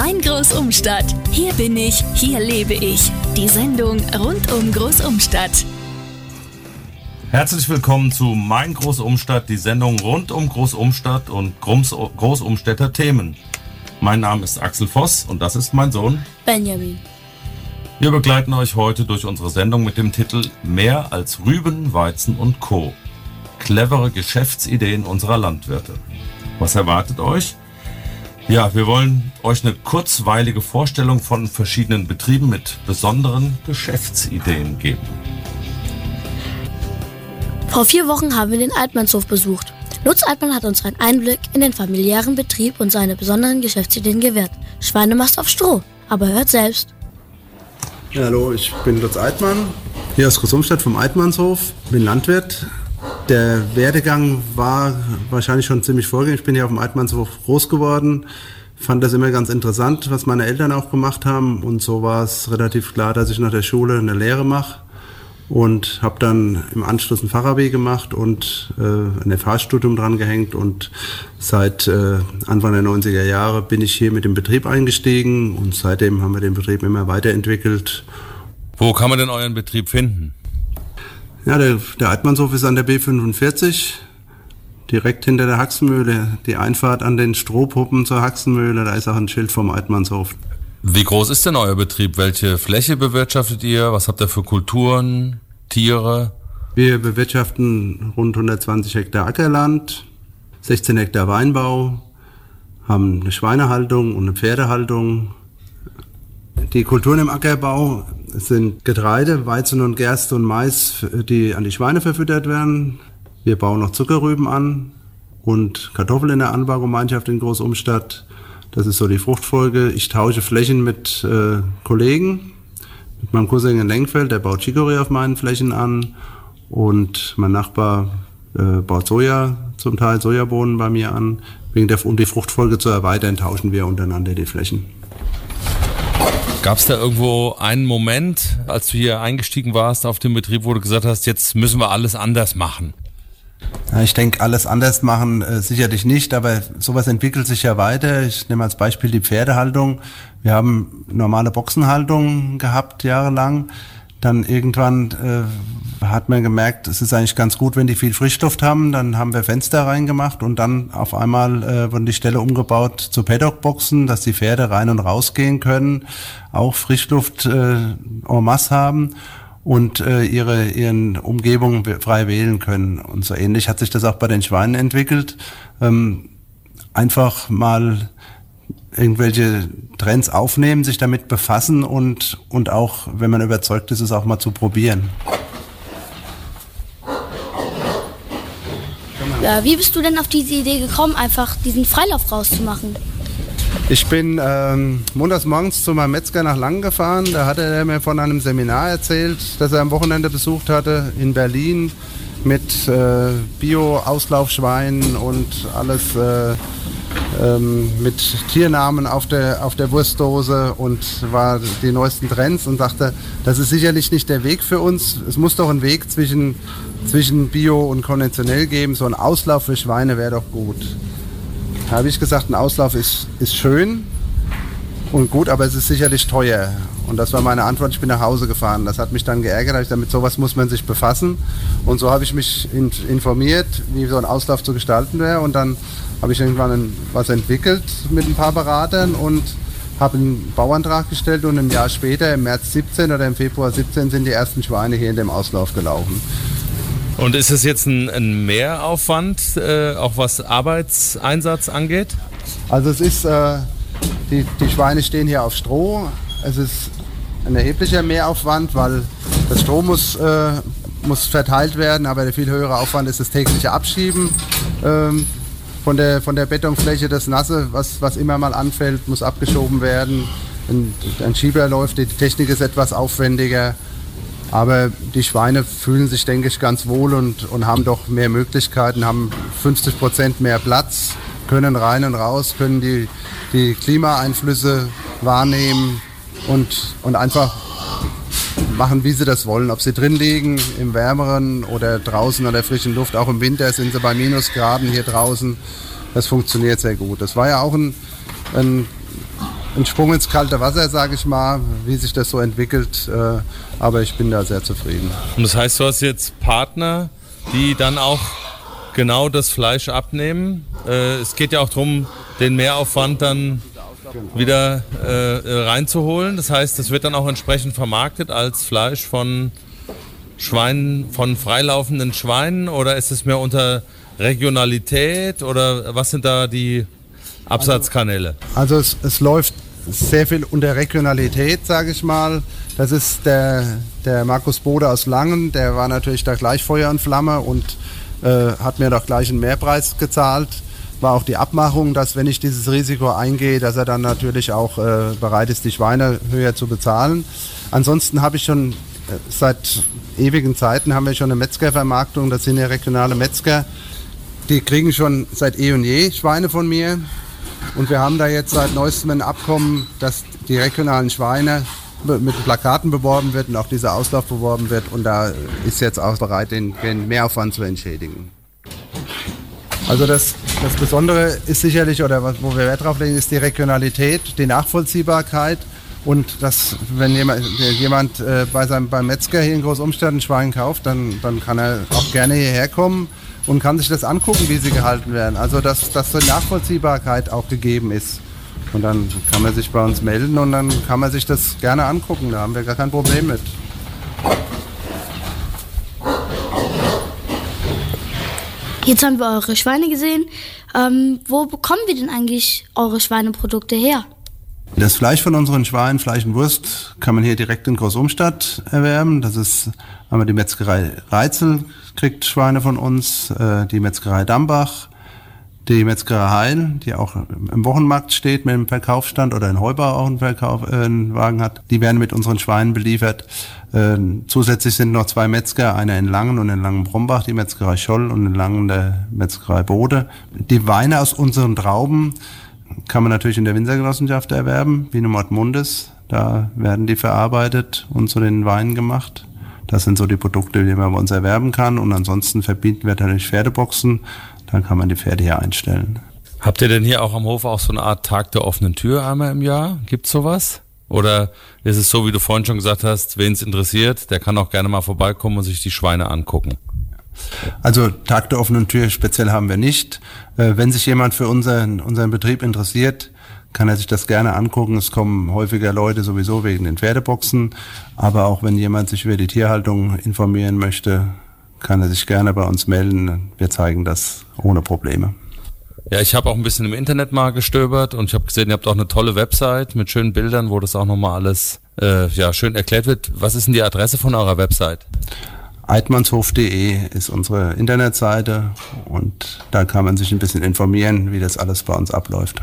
Mein Großumstadt. Hier bin ich, hier lebe ich. Die Sendung rund um Großumstadt. Herzlich willkommen zu Mein Großumstadt, die Sendung rund um Großumstadt und Großumstädter Themen. Mein Name ist Axel Voss und das ist mein Sohn Benjamin. Wir begleiten euch heute durch unsere Sendung mit dem Titel Mehr als Rüben, Weizen und Co. Clevere Geschäftsideen unserer Landwirte. Was erwartet euch? Ja, wir wollen euch eine kurzweilige Vorstellung von verschiedenen Betrieben mit besonderen Geschäftsideen geben. Vor 4 Wochen haben wir den Altmannshof besucht. Lutz Altmann hat uns einen Einblick in den familiären Betrieb und seine besonderen Geschäftsideen gewährt. Schweinemast auf Stroh, aber hört selbst. Ja, hallo, ich bin Lutz Altmann, hier aus Großumstadt vom Altmannshof, bin Landwirt. Der Werdegang war wahrscheinlich schon ziemlich vorgängig. Ich bin hier auf dem Altmannshof groß geworden, fand das immer ganz interessant, was meine Eltern auch gemacht haben. Und so war es relativ klar, dass ich nach der Schule eine Lehre mache. Und habe dann im Anschluss ein Fach-AB gemacht und ein FH-Studium dran gehängt. Und seit Anfang der 90er Jahre bin ich hier mit dem Betrieb eingestiegen. Und seitdem haben wir den Betrieb immer weiterentwickelt. Wo kann man denn euren Betrieb finden? Ja, der Altmannshof ist an der B45, direkt hinter der Haxenmühle. Die Einfahrt an den Strohpuppen zur Haxenmühle, da ist auch ein Schild vom Altmannshof. Wie groß ist denn euer Betrieb? Welche Fläche bewirtschaftet ihr? Was habt ihr für Kulturen, Tiere? Wir bewirtschaften rund 120 Hektar Ackerland, 16 Hektar Weinbau, haben eine Schweinehaltung und eine Pferdehaltung. Die Kulturen im Ackerbau sind Getreide, Weizen und Gerste und Mais, die an die Schweine verfüttert werden. Wir bauen noch Zuckerrüben an und Kartoffeln in der Anbaugemeinschaft in Großumstadt. Das ist so die Fruchtfolge. Ich tausche Flächen mit Kollegen, mit meinem Cousin in Lenkfeld, der baut Chicorée auf meinen Flächen an. Und mein Nachbar baut Soja, zum Teil Sojabohnen bei mir an. Um die Fruchtfolge zu erweitern, tauschen wir untereinander die Flächen. Gab es da irgendwo einen Moment, als du hier eingestiegen warst auf dem Betrieb, wo du gesagt hast, jetzt müssen wir alles anders machen? Ja, ich denke, alles anders machen sicherlich nicht, aber sowas entwickelt sich ja weiter. Ich nehme als Beispiel die Pferdehaltung. Wir haben normale Boxenhaltung gehabt jahrelang. Dann irgendwann hat man gemerkt, es ist eigentlich ganz gut, wenn die viel Frischluft haben. Dann haben wir Fenster reingemacht und dann auf einmal wurden die Ställe umgebaut zu Paddock-Boxen, dass die Pferde rein und rausgehen können, auch Frischluft en masse haben und ihren Umgebung frei wählen können. Und so ähnlich hat sich das auch bei den Schweinen entwickelt. Einfach mal irgendwelche Trends aufnehmen, sich damit befassen und auch, wenn man überzeugt ist, es auch mal zu probieren. Ja, wie bist du denn auf diese Idee gekommen, einfach diesen Freilauf rauszumachen? Ich bin montags morgens zu meinem Metzger nach Langen gefahren. Da hatte er mir von einem Seminar erzählt, das er am Wochenende besucht hatte in Berlin mit Bio-Auslaufschweinen und alles mit Tiernamen auf der Wurstdose und war die neuesten Trends und sagte, das ist sicherlich nicht der Weg für uns. Es muss doch einen Weg zwischen Bio und konventionell geben. So ein Auslauf für Schweine wäre doch gut. Da habe ich gesagt, ein Auslauf ist schön und gut, aber es ist sicherlich teuer. Und das war meine Antwort, ich bin nach Hause gefahren. Das hat mich dann geärgert, damit sowas muss man sich befassen. Und so habe ich mich informiert, wie so ein Auslauf zu gestalten wäre. Und dann habe ich irgendwann was entwickelt mit ein paar Beratern und habe einen Bauantrag gestellt. Und ein Jahr später, im März 17 oder im Februar 17, sind die ersten Schweine hier in dem Auslauf gelaufen. Und ist es jetzt ein Mehraufwand, auch was Arbeitseinsatz angeht? Also es ist, die Schweine stehen hier auf Stroh. Es ist ein erheblicher Mehraufwand, weil das Stroh muss verteilt werden, aber der viel höhere Aufwand ist das tägliche Abschieben von der Betonfläche. Das Nasse, was immer mal anfällt, muss abgeschoben werden. Ein Schieber läuft, die Technik ist etwas aufwendiger. Aber die Schweine fühlen sich, denke ich, ganz wohl und haben doch mehr Möglichkeiten, haben 50% mehr Platz, können rein und raus, können die Klimaeinflüsse wahrnehmen und einfach machen, wie sie das wollen. Ob sie drin liegen, im Wärmeren oder draußen an der frischen Luft. Auch im Winter sind sie bei Minusgraden hier draußen. Das funktioniert sehr gut. Das war ja auch ein ein Sprung ins kalte Wasser, sage ich mal, wie sich das so entwickelt. Aber ich bin da sehr zufrieden. Und das heißt, du hast jetzt Partner, die dann auch genau das Fleisch abnehmen. Es geht ja auch darum, den Mehraufwand dann wieder reinzuholen. Das heißt, es wird dann auch entsprechend vermarktet als Fleisch von Schweinen, von freilaufenden Schweinen, oder ist es mehr unter Regionalität, oder was sind da die Absatzkanäle? Also es läuft sehr viel unter Regionalität, sage ich mal. Das ist der Markus Bode aus Langen, der war natürlich da gleich Feuer und Flamme und hat mir doch gleich einen Mehrpreis gezahlt. War auch die Abmachung, dass wenn ich dieses Risiko eingehe, dass er dann natürlich auch bereit ist, die Schweine höher zu bezahlen. Ansonsten habe ich schon seit ewigen Zeiten haben wir schon eine Metzgervermarktung, das sind ja regionale Metzger. Die kriegen schon seit eh und je Schweine von mir. Und wir haben da jetzt seit neuestem ein Abkommen, dass die regionalen Schweine mit Plakaten beworben wird und auch dieser Auslauf beworben wird. Und da ist jetzt auch bereit, den Mehraufwand zu entschädigen. Also das Besondere ist sicherlich, oder wo wir Wert drauf legen, ist die Regionalität, die Nachvollziehbarkeit. Und dass, wenn jemand beim Metzger hier in Großumstadt ein Schwein kauft, dann kann er auch gerne hierher kommen und kann sich das angucken, wie sie gehalten werden. Also dass so Nachvollziehbarkeit auch gegeben ist. Und dann kann man sich bei uns melden und dann kann man sich das gerne angucken. Da haben wir gar kein Problem mit. Jetzt haben wir eure Schweine gesehen. Wo bekommen wir denn eigentlich eure Schweineprodukte her? Das Fleisch von unseren Schweinen, Fleisch und Wurst, kann man hier direkt in Großumstadt erwerben. Das ist einmal die Metzgerei Reitzel, kriegt Schweine von uns, die Metzgerei Dambach, die Metzgerei Heil, die auch im Wochenmarkt steht mit einem Verkaufsstand oder in Heubach auch einen Wagen hat. Die werden mit unseren Schweinen beliefert. Zusätzlich sind noch 2 Metzger, einer in Langen und in Langenbrombach, die Metzgerei Scholl, und in Langen der Metzgerei Bode. Die Weine aus unseren Trauben kann man natürlich in der Winzergenossenschaft erwerben, wie in Nordmundes. Da werden die verarbeitet und zu den Weinen gemacht. Das sind so die Produkte, die man bei uns erwerben kann. Und ansonsten verbieten wir natürlich Pferdeboxen. Dann kann man die Pferde hier einstellen. Habt ihr denn hier auch am Hof auch so eine Art Tag der offenen Tür einmal im Jahr? Gibt's sowas? Oder ist es so, wie du vorhin schon gesagt hast, wen es interessiert, der kann auch gerne mal vorbeikommen und sich die Schweine angucken? Also Tag der offenen Tür speziell haben wir nicht. Wenn sich jemand für unseren Betrieb interessiert, kann er sich das gerne angucken. Es kommen häufiger Leute sowieso wegen den Pferdeboxen. Aber auch wenn jemand sich über die Tierhaltung informieren möchte, kann er sich gerne bei uns melden. Wir zeigen das ohne Probleme. Ja, ich habe auch ein bisschen im Internet mal gestöbert und ich habe gesehen, ihr habt auch eine tolle Website mit schönen Bildern, wo das auch nochmal alles schön erklärt wird. Was ist denn die Adresse von eurer Website? Eidmannshof.de ist unsere Internetseite und da kann man sich ein bisschen informieren, wie das alles bei uns abläuft.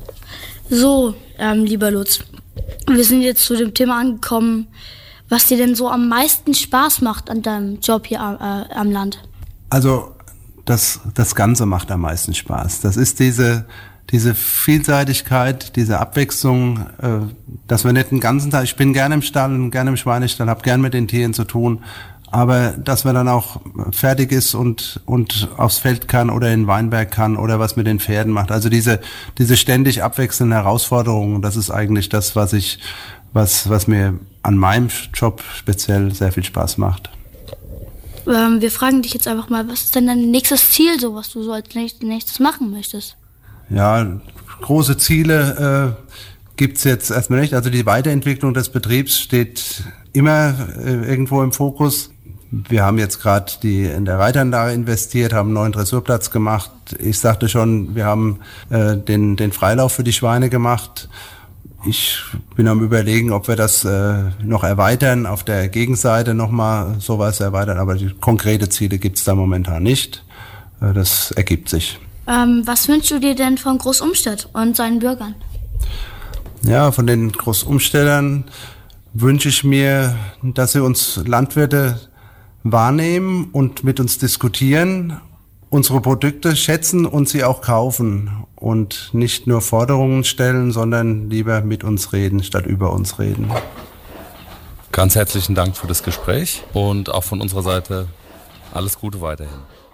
So, lieber Lutz, wir sind jetzt zu dem Thema angekommen, was dir denn so am meisten Spaß macht an deinem Job hier am Land. Also das Ganze macht am meisten Spaß. Das ist diese Vielseitigkeit, diese Abwechslung, dass wir nicht den ganzen Tag, ich bin gerne im Stall, gerne im Schweinestall, habe gern mit den Tieren zu tun, aber dass man dann auch fertig ist und aufs Feld kann oder in den Weinberg kann oder was mit den Pferden macht. Also diese ständig abwechselnden Herausforderungen, das ist eigentlich das, was mir an meinem Job speziell sehr viel Spaß macht. Wir fragen dich jetzt einfach mal, was ist denn dein nächstes Ziel, so was du so als nächstes machen möchtest? Ja, große Ziele gibt's jetzt erstmal nicht. Also die Weiterentwicklung des Betriebs steht immer irgendwo im Fokus. Wir haben jetzt gerade in der Reitanlage investiert, haben einen neuen Dressurplatz gemacht. Ich sagte schon, wir haben den Freilauf für die Schweine gemacht. Ich bin am Überlegen, ob wir das noch erweitern, auf der Gegenseite nochmal sowas erweitern, aber die konkrete Ziele gibt's da momentan nicht. Das ergibt sich. Was wünschst du dir denn von Großumstadt und seinen Bürgern? Ja, von den Großumstellern wünsche ich mir, dass sie uns Landwirte wahrnehmen und mit uns diskutieren, unsere Produkte schätzen und sie auch kaufen und nicht nur Forderungen stellen, sondern lieber mit uns reden, statt über uns reden. Ganz herzlichen Dank für das Gespräch und auch von unserer Seite alles Gute weiterhin.